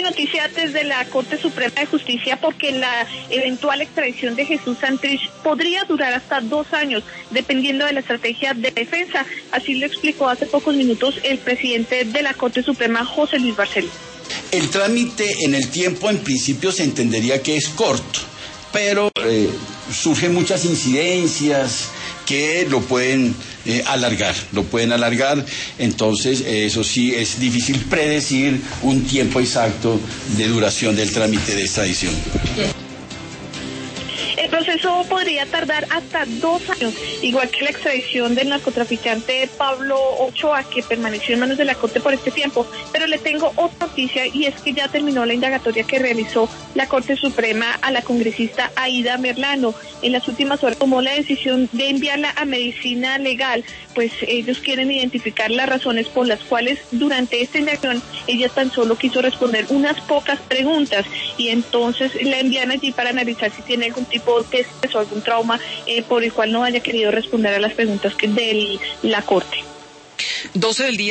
hay noticia desde la Corte Suprema de Justicia porque la eventual extradición de Jesús Santrich podría durar hasta 2 años, dependiendo de la estrategia de defensa. Así lo explicó hace pocos minutos el presidente de la Corte Suprema, José Luis Barceló. El trámite en el tiempo en principio se entendería que es corto, pero surgen muchas incidencias que lo pueden alargar, entonces eso sí es difícil predecir un tiempo exacto de duración del trámite de extradición. El proceso podría tardar hasta 2 años, igual que la extradición del narcotraficante Pablo Ochoa, que permaneció en manos de la Corte por este tiempo. Pero le tengo otra noticia, y es que ya terminó la indagatoria que realizó la Corte Suprema a la congresista Aida Merlano. En las últimas horas tomó la decisión de enviarla a medicina legal, pues ellos quieren identificar las razones por las cuales durante esta indagación ella tan solo quiso responder unas pocas preguntas, y entonces la envían allí para analizar si tiene algún tipo de estrés o algún trauma por el cual no haya querido responder a las preguntas de la Corte. 12 del día.